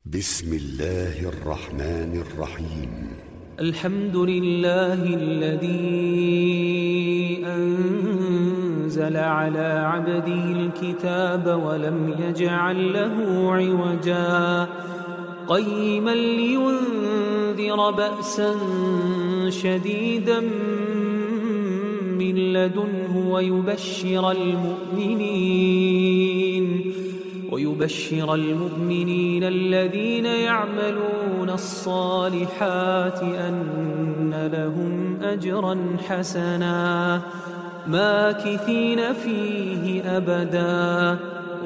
بسم الله الرحمن الرحيم. الحمد لله الذي أنزل على عبده الكتاب ولم يجعل له عوجا قيما لينذر بأسا شديدا من لدنه ويبشر المؤمنين الذين يعملون الصالحات أن لهم أجرا حسنا ماكثين فيه أبدا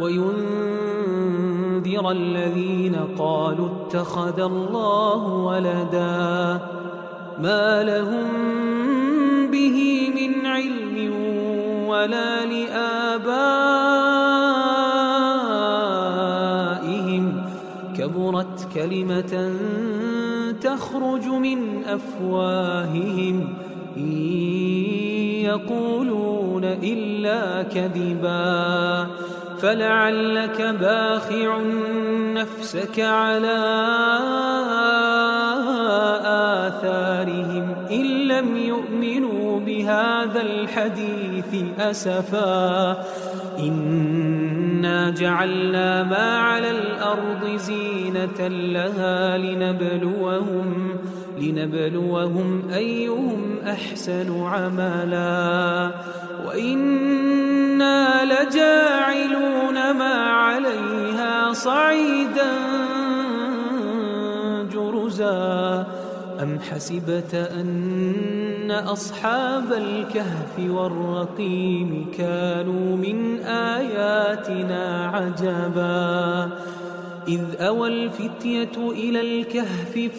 وينذر الذين قالوا اتخذ الله ولدا ما لهم به من علم ولا لآبائهم كبرت كلمة تخرج من أفواههم إن يقولون إلا كذبا فلعلك باخع نفسك على آثارهم إن لم يؤمنوا بهذا الحديث أسفا إنا جعلنا ما على الأرض زينة لها لنبلوهم أيهم أحسن عملا وإنا لجاعلون ما عليها صعيدا جرزا أم حسبت أن أصحاب الكهف والرقيم كانوا من آياتنا عجبا إذ أوى الفتية إلى الكهف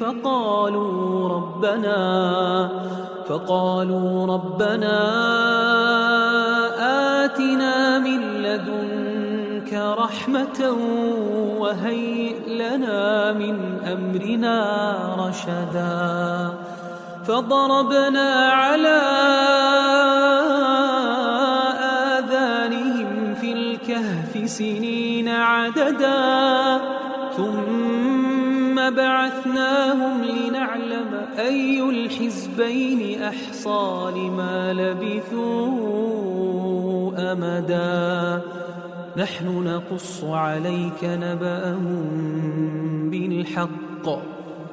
فقالوا ربنا آتنا من لدنك رحمة وهيئ لنا من أمرنا رشدا فضربنا على آذانهم في الكهف سنين عددا ثم بعثناهم لنعلم أي الحزبين أحصى لما لبثوا أمدا نحن نقص عليك نبأهم بالحق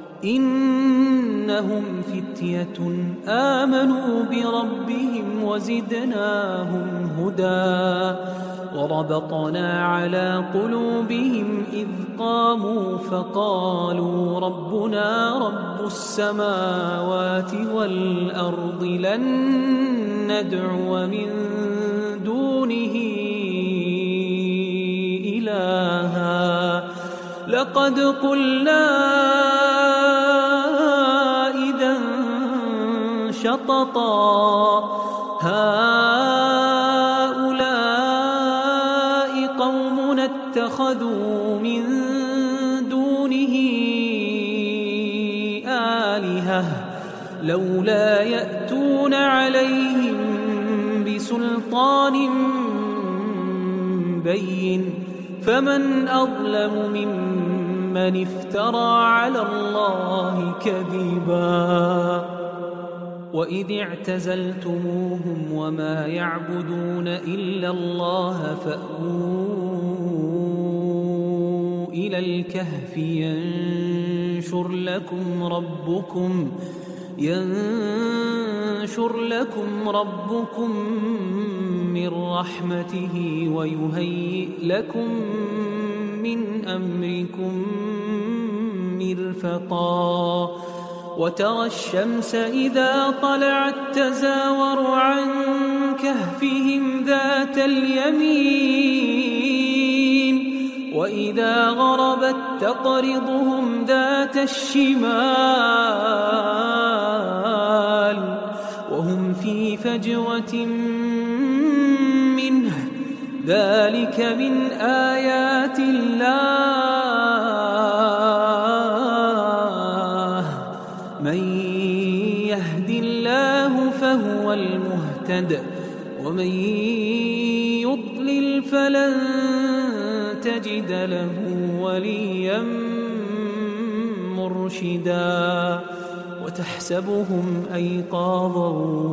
إنهم فتية آمنوا بربهم وزدناهم هدى وربطنا على قلوبهم إذ قاموا فقالوا ربنا رب السماوات والأرض لن ندعو من دونه إلها لقد قلنا إذا شططا هؤلاء قومنا اتخذوا من دونه آلهة لولا يأتون عليهم بسلطان بين فمن أظلم ممن افترى على الله كذبا وإذ اعتزلتموهم وما يعبدون إلا الله فأووا إلى الكهف ينشر لكم ربكم من رحمته ويهيئ لكم من أمركم مرفقا وترى الشمس إذا طلعت تزاور عن كهفهم ذات اليمين وإذا غربت تقرضهم ذات الشمال وهم في فجوة منه ذلك من آيات الله من يهد الله فهو المهتد ومن يضلل فلن تجد له وليا مرشدا وتحسبهم أيقاظا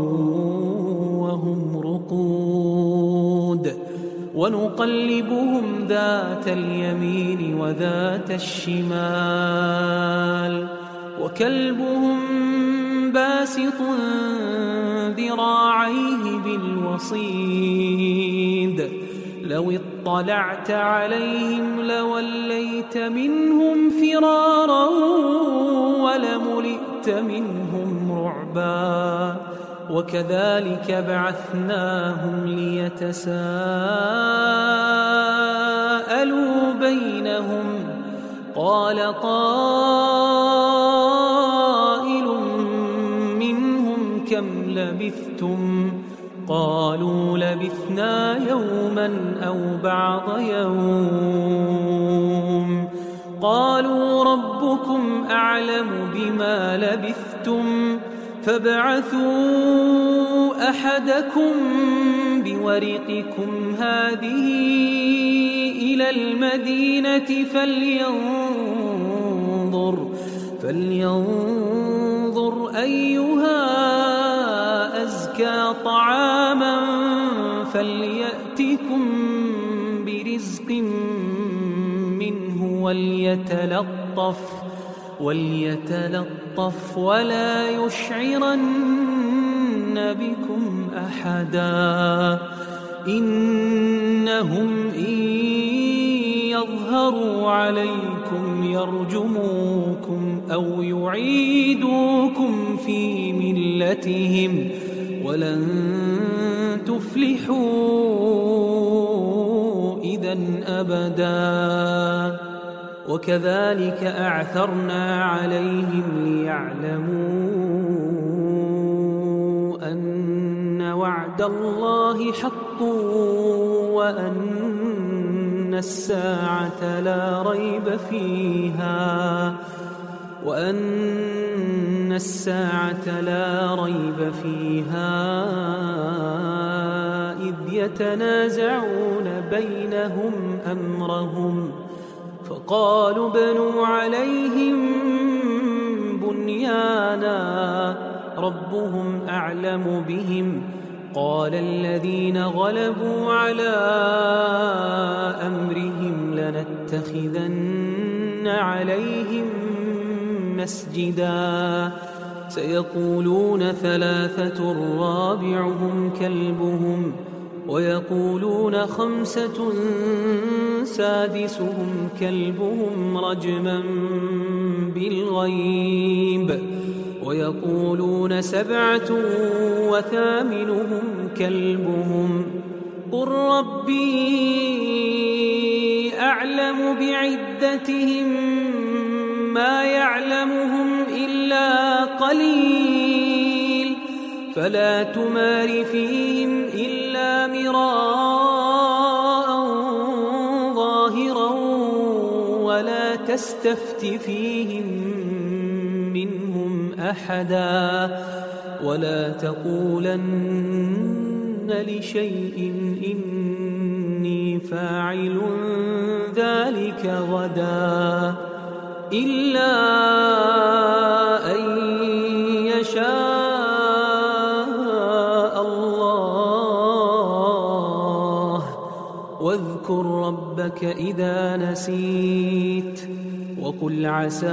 وهم رقود ونقلبهم ذات اليمين وذات الشمال وكلبهم باسط ذراعيه بالوصيد لو اطلعت عليهم لوليت منهم فرارا ولملئت منهم رعبا وكذلك بعثناهم ليتساءلوا بينهم قال قائل منهم كم لبثتم قالوا لبثنا يوما أو بعض يوم قالوا ربكم أعلم بما لبثتم فابعثوا أحدكم بورقكم هذه إلى المدينة فلينظر أيها أزكى طعاما فليأتكم برزق منه وليتلطف ولا يشعرن بكم أحدا إنهم إن يظهروا عليكم يرجموكم أو يعيدوكم في ملتهم ولن تفلحوا إذا أبدا وكذلك أعثرنا عليهم ليعلموا أن وعد الله حق وأن الساعة لا ريب فيها إذ يتنازعون بينهم أمرهم فقالوا بنوا عليهم بنيانا ربهم أعلم بهم قال الذين غلبوا على أمرهم لنتخذن عليهم مسجدا سيقولون ثلاثة رابعهم كلبهم ويقولون خمسة سادسهم كلبهم رجما بالغيب ويقولون سبعة وثامنهم كلبهم قل ربي أعلم بعدتهم ما يعلمهم إلا قليل فلا تمار فيهم إلا مراء ظاهرا ولا تستفت فيهم منهم أحدا ولا تقولن لشيء إني فاعل ذلك غدا إلا أن يشاء الله واذكر ربك إذا نسيت وقل عسى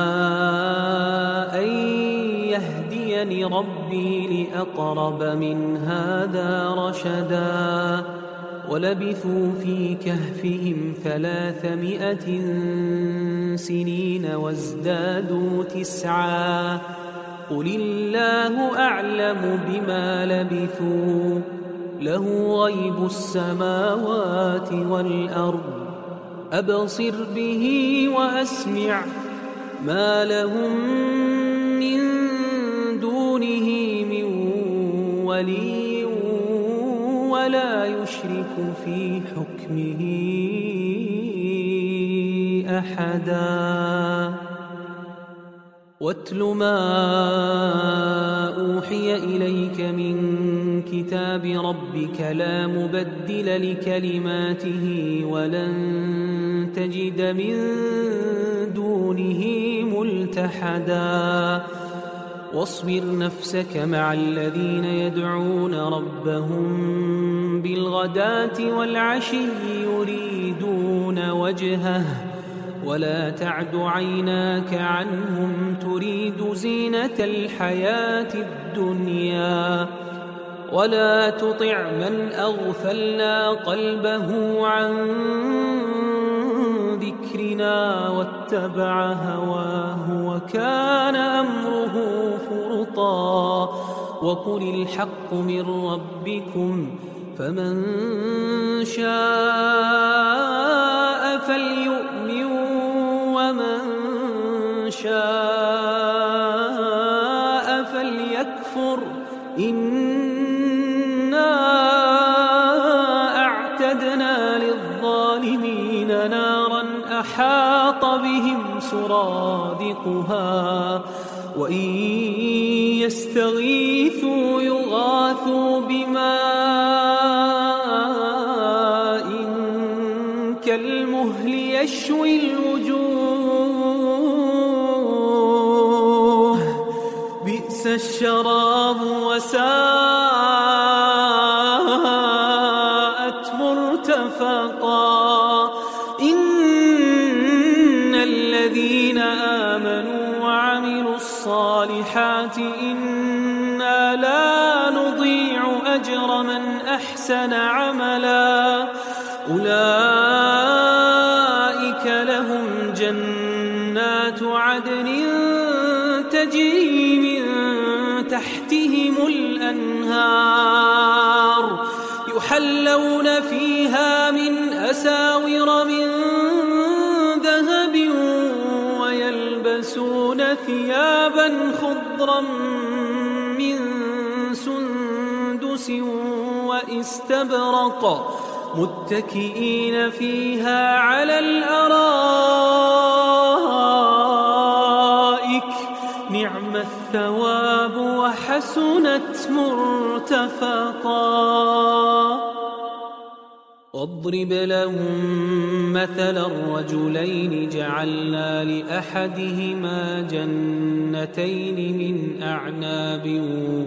أن يهديني ربي لأقرب من هذا رشدا ولبثوا في كهفهم 300 سنين وازدادوا 9 قل الله أعلم بما لبثوا له غيب السماوات والأرض أبصر به وأسمع ما لهم من دونه من ولي ولا يشرك في حكمه أحدا واتل ما أوحي إليك من كتاب ربك لا مبدل لكلماته ولن تجد من دونه ملتحدا ملتحدا واصبر نفسك مع الذين يدعون ربهم بالغداة والعشي يريدون وجهه ولا تعد عيناك عنهم تريد زينة الحياة الدنيا ولا تطع من أغفلنا قلبه عن ذكرنا واتبع هواه وكان أمره فرطا وقل الحق من ربكم فمن شاء فليؤمن ومن شاء فليكفر إنا أعتدنا للظالمين نارا أحاط بهم سرادقها وإن يستغيثوا يغاثوا بماء كالمهل يشوي الوجوه بئس الشراب وساءت مرتفقا إن الذين آمنوا وعملوا الصالحات إنا لا نضيع أجر من أحسن عملا أولئك لهم جنات عدن تجري من تحتهم الأنهار يحلون فيها من أساور من ذهب ويلبسون ثيابا خضرا من سندس واستبرق متكئين فيها على الأرائك نعم الثواب وحسنت مرتفقا واضرب لهم مثل الرجلين جعلنا لأحدهما جنتين من أعناب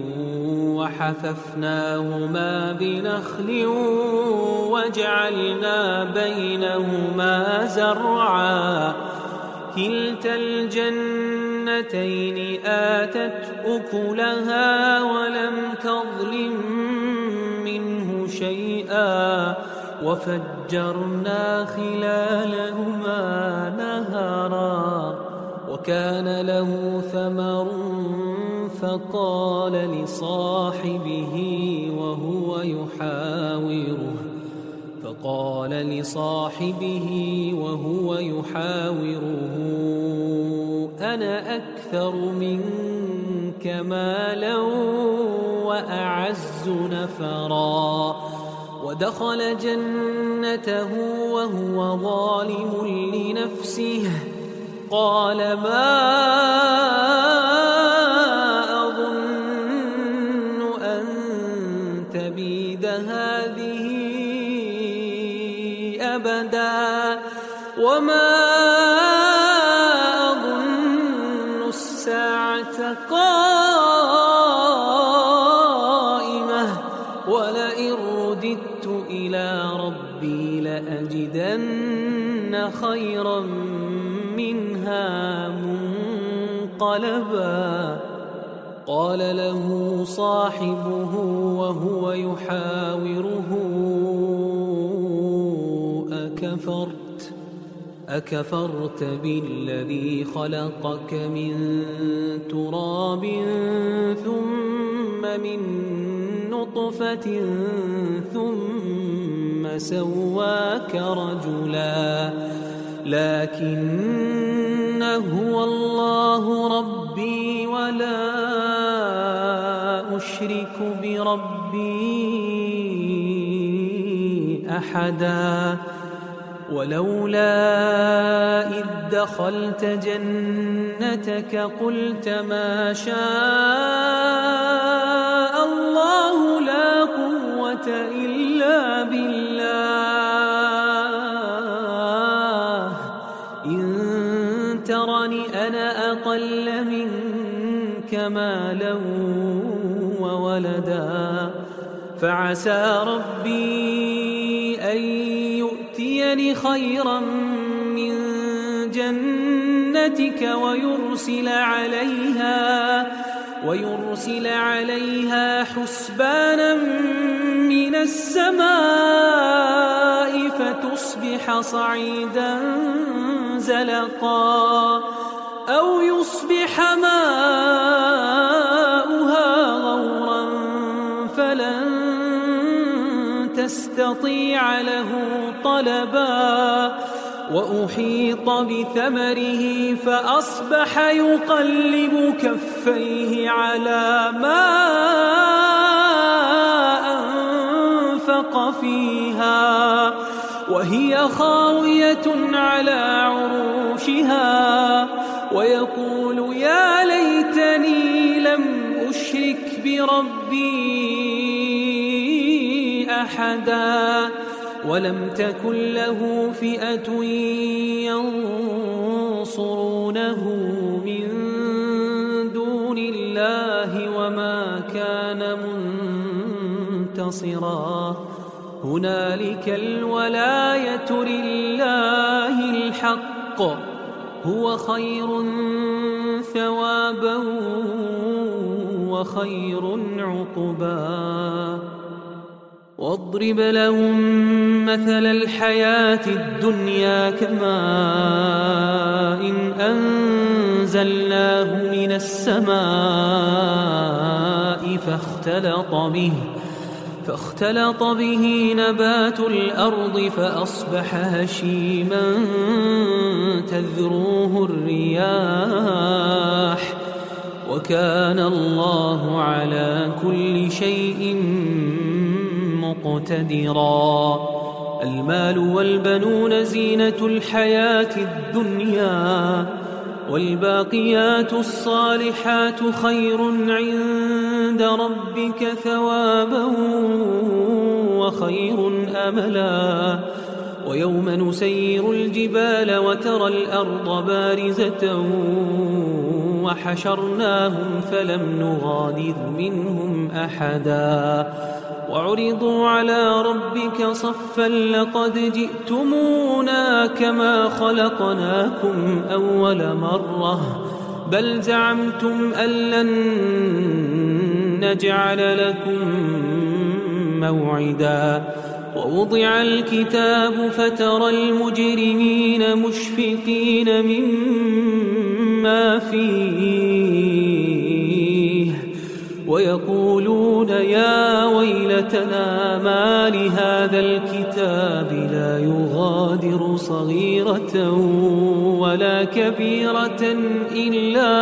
وحففناهما بنخل وجعلنا بينهما زرعا كلتا الجنتين آتت أكلها ولم تظلم منه شيئا وفجرنا خلالهما نهرا وكان له ثمر فقال لصاحبه وهو يحاوره أنا أكثر منك مالا وأعز نفرا ودخل جنته وهو ظالم لنفسه قال ما أظن أن تبيد هذه أبدا وما أظن الساعة قائمة ولئن رددت إلى ربي لأجدن خيرا منها منقلبا قال له صاحبه وهو يحاوره أكفرت بالذي خلقك من تراب ثم من نطفة ثم سواك رجلا لكن هو الله ربي ولا أشرك بربي أحدا ولولا إذ دخلت جنتك قلت ما شاء الله لا قوة إلا بالله إن ترني الشيطان أنا أقل منك مالا وولدا فعسى ربي أن يؤتيني خيرا من جنتك ويرسل عليها حسبانا من السماء فتصبح صعيدا زلقا أو يصبح ماؤها غورا فلن تستطيع له طلبا وأحيط بثمره فأصبح يقلب كفيه على ما أنفق فيها وهي خاوية على عروشها ويقول يا ليتني لم أشرك بربي أحدا ولم تكن له فئة ينصرونه من دون الله وما كان منتصرا هنالك الولاية لله الحق هو خير ثوابا وخير عقبا واضرب لهم مثل الحياة الدنيا كماء أنزلناه من السماء فاختلط به نبات الأرض فأصبح هشيما تذروه الرياح وكان الله على كل شيء مقتدرا المال والبنون زينة الحياة الدنيا والباقيات الصالحات خير عند ربك ثوابا وخير أملا ويوم نسير الجبال وترى الأرض بارزة وحشرناهم فلم نغادر منهم أحدا وعرضوا على ربك صفا لقد جئتمونا كما خلقناكم أول مرة بل زعمتم أن لن نجعل لكم موعدا ووضع الكتاب فترى المجرمين مشفقين مما فيه ويقولون يا ويلتنا ما لهذا الكتاب لا يغادر صغيرة ولا كبيرة إلا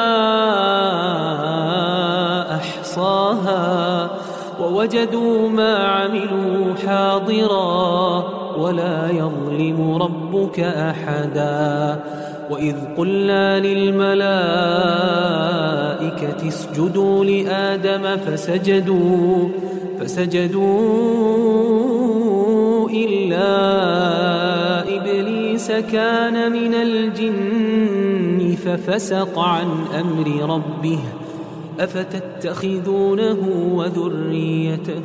أحصاها ووجدوا ما عملوا حاضرا ولا يظلم ربك أحدا وإذ قلنا للملائكة اسجدوا لآدم فسجدوا إلا إبليس كان من الجن ففسق عن أمر ربه أفتتخذونه وذريته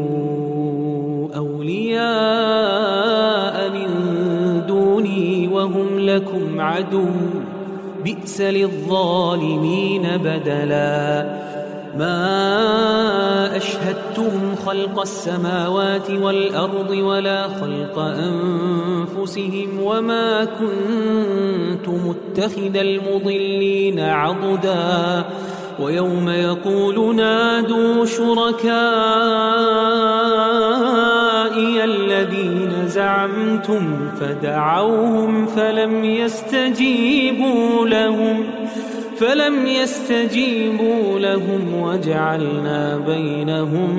أولياء من دوني وهم لكم عدو بئس للظالمين بدلا ما أشهدتهم خلق السماوات والأرض ولا خلق أنفسهم وما كنت متخذ المضلين عضدا ويوم يقول نادوا شركائي الذين زعمتم فدعوهم فلم يستجيبوا لهم وجعلنا بينهم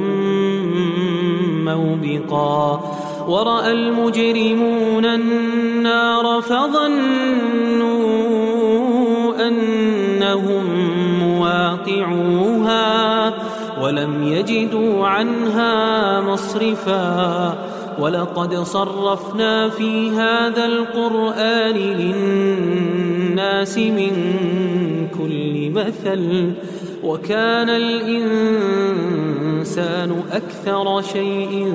موبقا ورأى المجرمون النار فظنوا أنهم مواقعوها ولم يجدوا عنها مصرفا ولقد صرفنا في هذا القرآن للناس من كل مثل وكان الإنسان أكثر شيء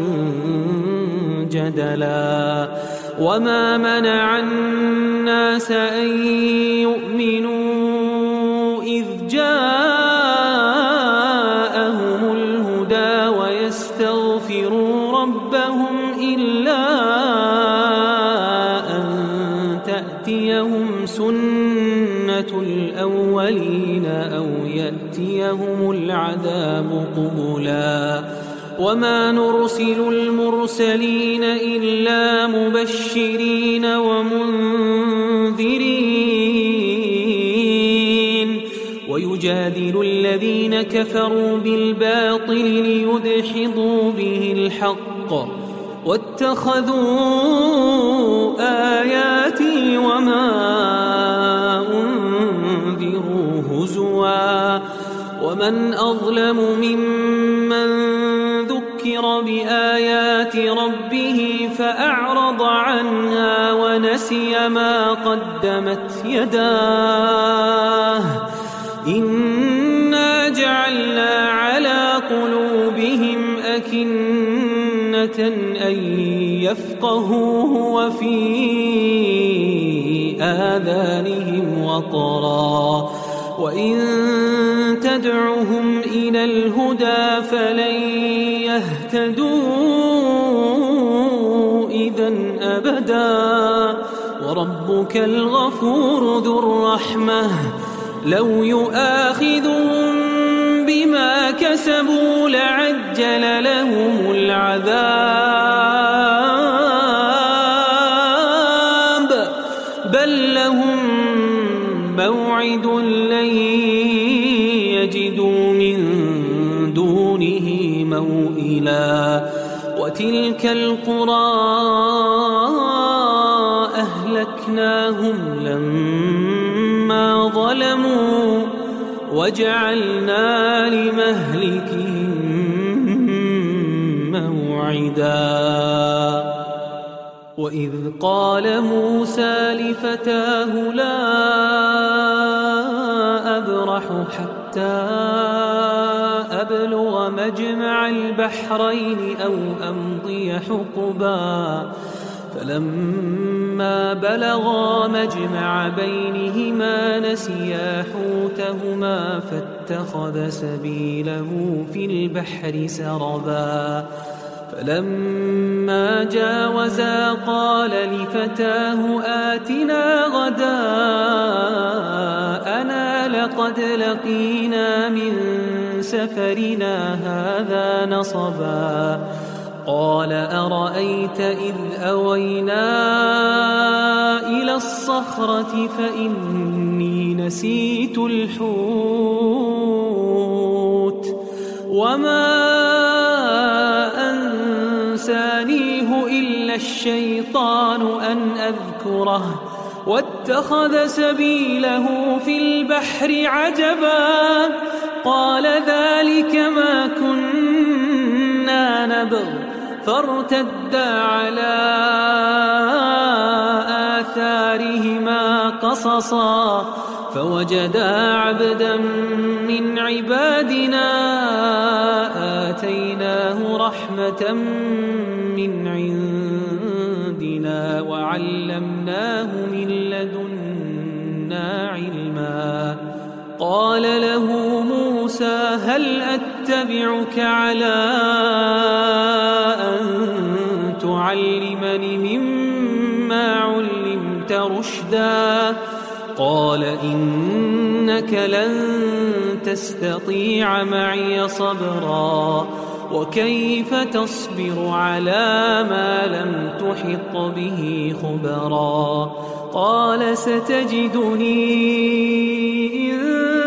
جدلا وما منع الناس أن يؤمنوا إذ جاءهم الهدى ويستغفروا ربهم إلا أن تأتيهم سنة الأولين أو يأتيهم العذاب قبلا وما نرسل المرسلين إلا مبشرين ومنذرين ويجادل الذين كفروا بالباطل ليدحضوا به الحق واتخذوا آياتي وما أنذروا هزوا ومن أظلم ممن ذكر بآيات ربه فأعرض عنها ونسي ما قدمت يداه إنا جعلنا على قلوبهم أكنة أن يفقهوه وفي آذانهم وقرا وإن تدعهم إلى الهدى فلن يهتدوا إذن أبدا وربك الغفور ذو الرحمة لو يؤاخذهم بما كسبوا لعجل لهم العذاب بل لهم موعد لن يجدوا من دونه موئلا وتلك القرى أهلكناهم لما ظلموا وجعلنا لمهلكهم موعدا وإذ قال موسى لفتاه لا أبرح حتى أبلغ مجمع البحرين أو أمضي حقبا فلما بلغا مجمع بينهما نسيا حوتهما فاتخذ سبيله في البحر سربا فلما جاوزا قال لفتاه آتنا غداءنا لقد لقينا من سفرنا هذا نصبا قال أرأيت إذ أوينا إلى الصخرة فإني نسيت الحوت وما أنسانيه إلا الشيطان أن أذكره واتخذ سبيله في البحر عجبا قال ذلك ما كنا نبغ فارتدا على آثارهما قصصا فوجدا عبدا من عبادنا آتيناه رحمة من عندنا وعلمناه من لدنا علما قال له موسى هل أتبعك على أن تعلمني مما علمت رشدا قال إنك لن تستطيع معي صبرا وكيف تصبر على ما لم تحط به خبرا قال ستجدني إن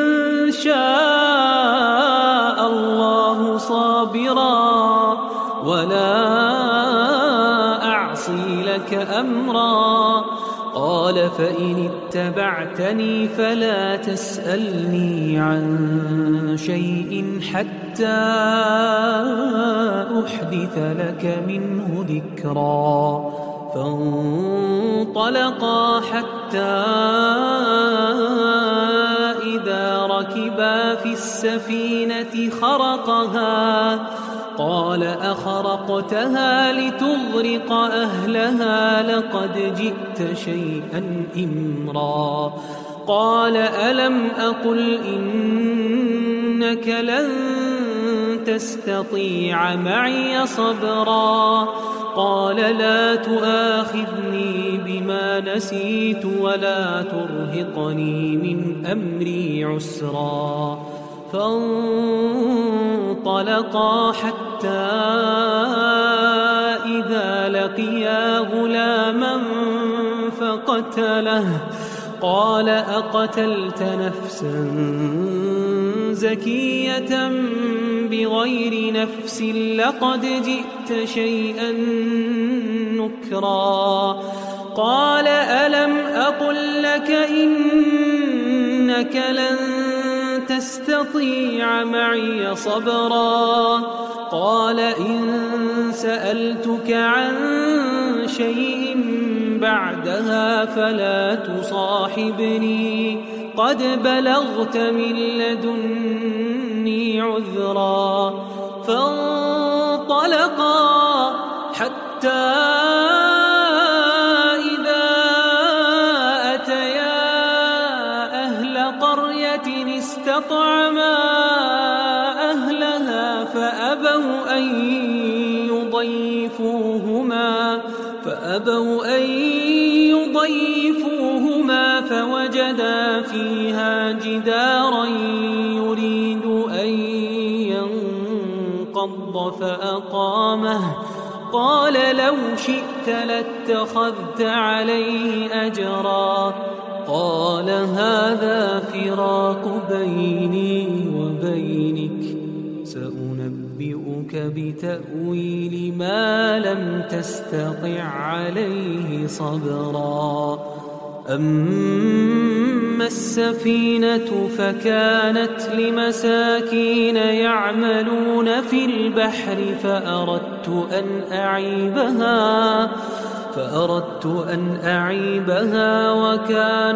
شاء الله صابرا ولا أعصي لك أمرا قال قال فإن اتبعتني فلا تسألني عن شيء حتى أحدث لك منه ذكرا فانطلقا حتى إذا ركبا في السفينة خرقها قال أخرقتها لتغرق أهلها لقد جئت شيئا إمرا قال ألم أقل إنك لن تستطيع معي صبرا قال لا تؤاخذني بما نسيت ولا ترهقني من أمري عسرا فانطلقا حتى إذا لقيا غلاما فقتله قال أقتلت نفسا زكية بغير نفس لقد جئت شيئا نكرا قال ألم أقل لك إنك لن تستطيع معي صبرا قال إن سألتك عن شيء بعدها فلا تصاحبني قد بلغت من لدني عذرا فانطلقا حتى إذا أتيا أهل قرية استطعما أهلها فأبوا أن يضيفوهما فوجدا فيها جدارا يريد أن ينقض فأقامه قال لو شئت لاتخذت عليه أجرا قال هذا فراق بيني وبينك سأنبئك بتأويل ما لم تستطع عليه صبرا أما السفينة فكانت لمساكين يعملون في البحر فأردت أن أعيبها وكان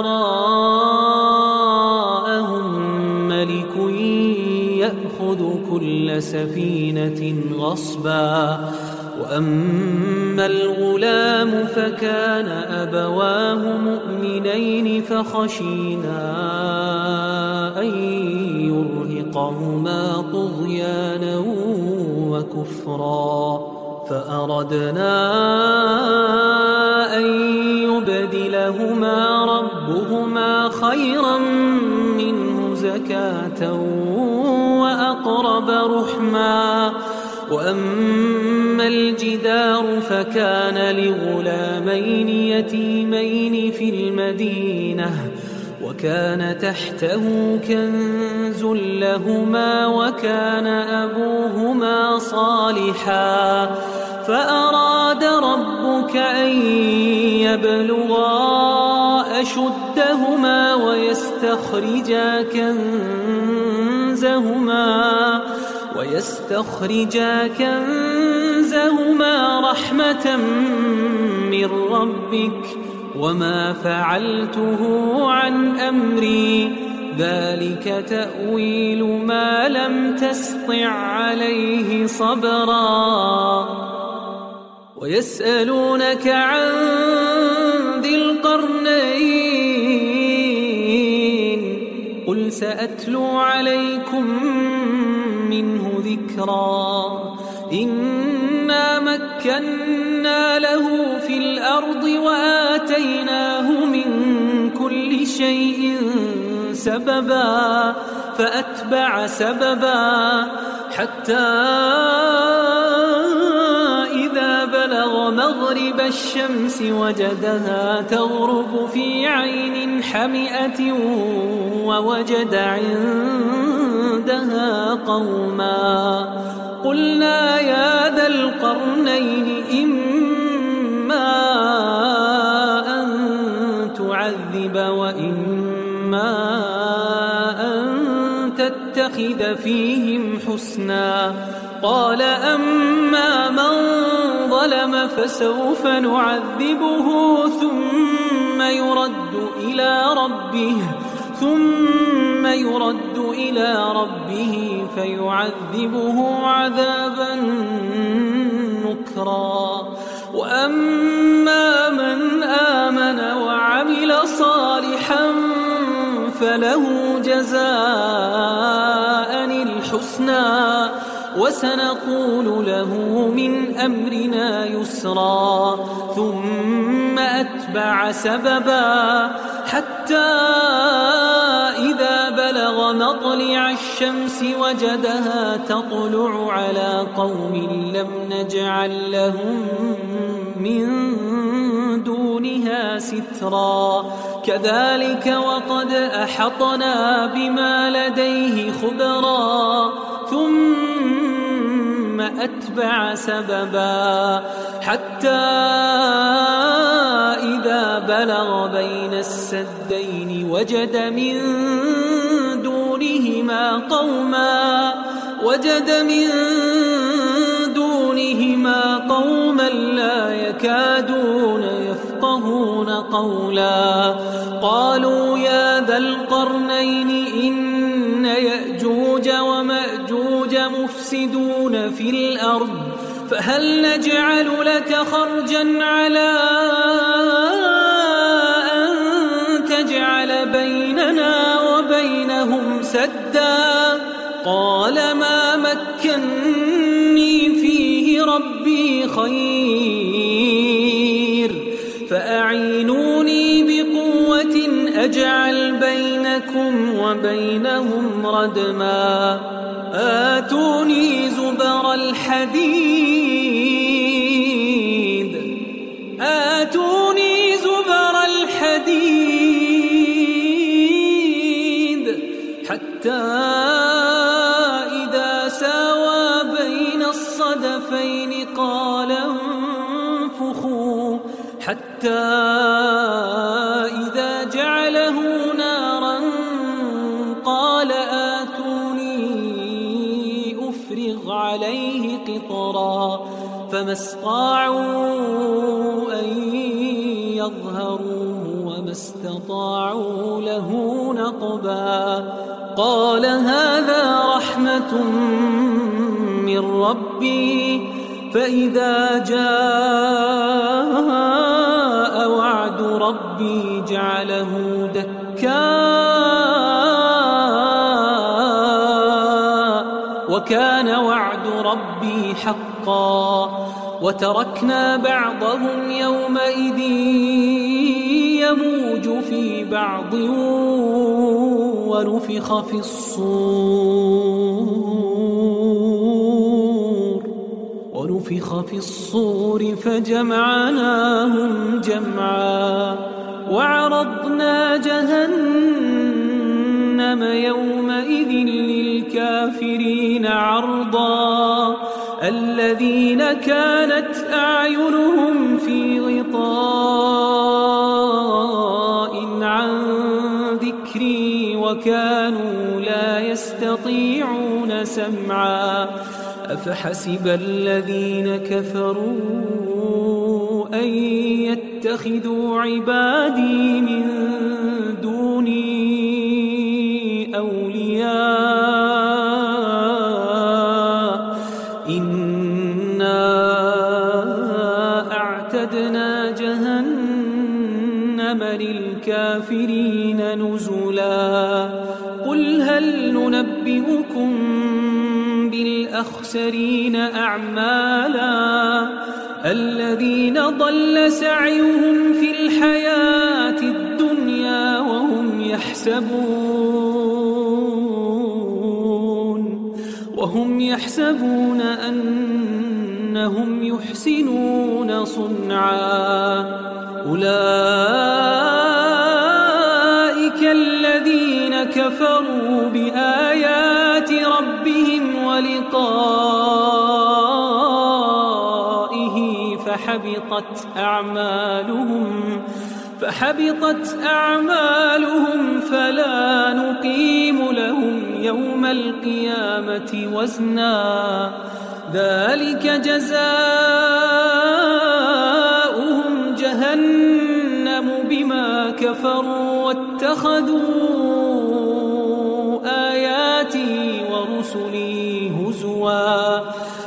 وراءهم ملك يأخذ كل سفينة غصبا وأما الغلام فكان أبواه مؤمنين فخشينا أن يرهقهما طغيانا وكفرا فأردنا أن يبدلهما ربهما خيرا منه زكاة وأقرب رحما وأما الجدار فكان لغلامين يتيمين في المدينة وكان تحته كنز لهما وكان أبوهما صالحا فأراد ربك أن يبلغا أشدهما ويستخرجا كنزهما رحمة من ربك وما فعلته عن أمري ذلك تأويل ما لم تسطع عليه صبرا ويسألونك عن ذي القرنين قل سأتلو عليكم منه ذكرا إنا مكنا له في الأرض وآتيناه من كل شيء سببا فأتبع سببا حتى إذا بلغ مغرب الشمس وجدها تغرب في عين حمئة ووجد عندها قوما قلنا يا ذا القرنين إما أن تعذب وإما أن تتخذ فيهم حسنا. قال أما من ظلم فسوف نعذبه ثم يرد إلى ربه فيعذبه عذابا نكرا. وأما من آمن وعمل صالحا فله جزاء الحسنى وسنقول له من أمرنا يسرا. ثم أتبع سببا حتى إذا بلغ مطلع الشمس وجدها تطلع على قوم لم نجعل لهم من دونها سترا. كذلك وقد أحطنا بما لديه خبرا. ثم أتبع سببا حتى إذا بلغ بين السدين وجد من دونهما قوما لا يكادون يفقهون قولا. قالوا يا ذا القرنين إن يأجوج ومأجوج مفسدون في الأرض فهل نجعل لك خرجا على أن تجعل بيننا وبينهم سدا. قال ما مكني فيه ربي خير فأعينوني بقوة أجعل بينكم وبينهم ردما. آتوني زبر الحديد حتى إذا ساوى بين الصدفين قال انفخوا حتى إذا جعله نارا قال آتوني أفرغ عليه قطرا. فما استطاعوا أن يظهروه وما استطاعوا له نقبا. قال هذا رحمة من ربي فإذا جاء وعد ربي جعله دكا وكان وعد ربي حقا. وتركنا بعضهم يومئذ يموج في بعض ونفخ في الصور فجمعناهم جمعا. وعرضنا جهنم يومئذ للكافرين عرضا. الذين كانت أعينهم في غطاء عن ذكري وكانوا لا يستطيعون سمعا. أفحسب الذين كفروا أن يتخذوا عبادي من دوني أولياء إنا أعتدنا جهنم للكافرين نزلا. قل هل ننبئكم بالأخسرين أعمالا الذين ضل سعيهم في الحياة الدنيا وهم يحسبون أنهم يحسنون صنعا. أولئك الذين كفروا بآيات ربهم ولقائه فحبطت أعمالهم فلا نقيم لهم يوم القيامة وزنا ذلك جزاؤهم جهنم بما كفروا واتخذوا آياتي ورسلي هزوا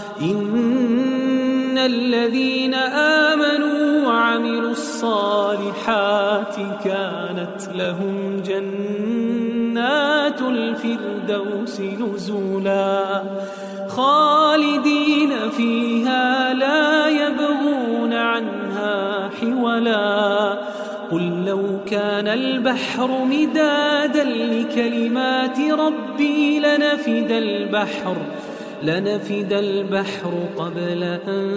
إن الذين آمنوا وعملوا الصالحات كانت لهم جنات الفردوس نزلا خالدين فيها لا يبغون عنها حولا قل لو كان البحر مدادا لكلمات ربي لنفد البحر قبل أن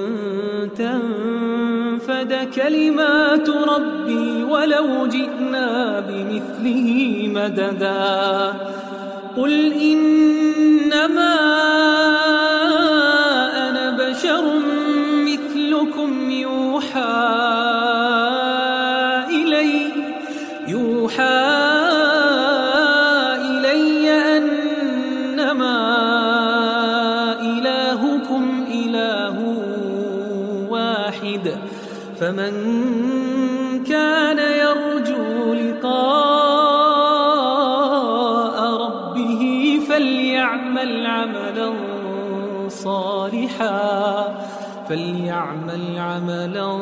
تنفد كلمات ربي ولو جئنا بمثله مددا قل إنما أنا بشر مثلكم يوحى إلي أنما إلهكم إله واحد فمن كان يرجو لقاء ربه فليعمل عملا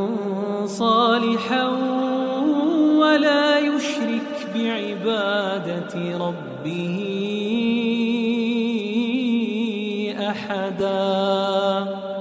صالحا ولا يشرك بعبادة ربه أحدا.